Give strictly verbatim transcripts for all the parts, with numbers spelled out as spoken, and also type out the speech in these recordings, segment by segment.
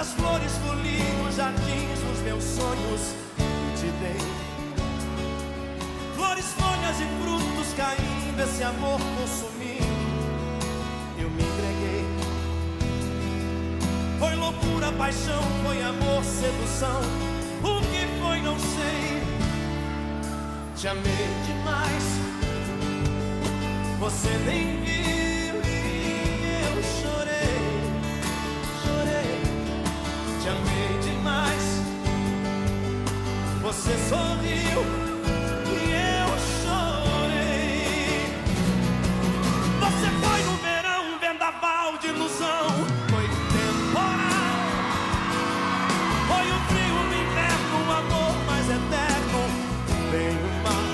das flores fuli nos jardins dos meus sonhos e te dei. Flores, folhas e frutos caindo, esse amor consumindo, eu me entreguei. Foi loucura, paixão, foi amor, sedução, o que foi não sei. Te amei demais, você nem viu e eu chorei, chorei. Te amei demais, você sorriu e eu chorei. Você foi no verão, um vendaval de ilusão, foi temporal. Foi o frio, o inverno, o amor mais eterno, bem o mal.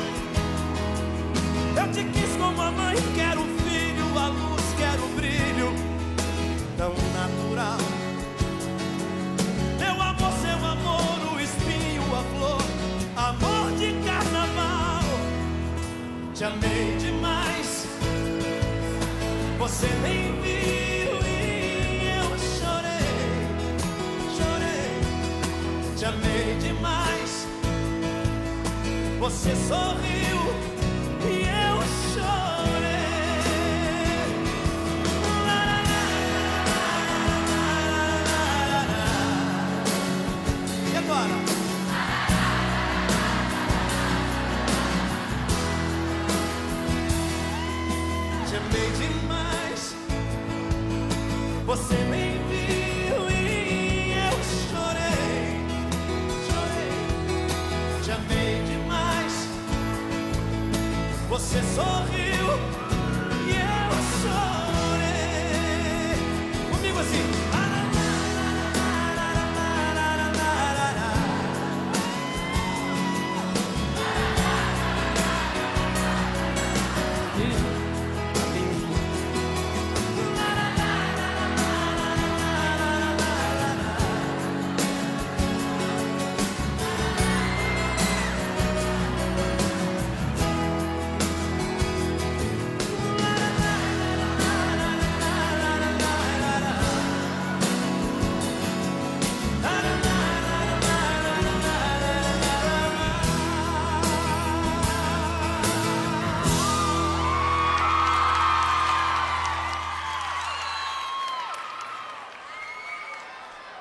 Eu te quis como a mãe quer o filho, a luz quer o brilho, tão natural. Meu amor, seu amor, o espinho, a flor, amor de carnaval. Te amei demais, você nem viu e eu chorei, chorei. Te amei demais, você sorriu e eu chorei. E agora? Te amei demais, você nem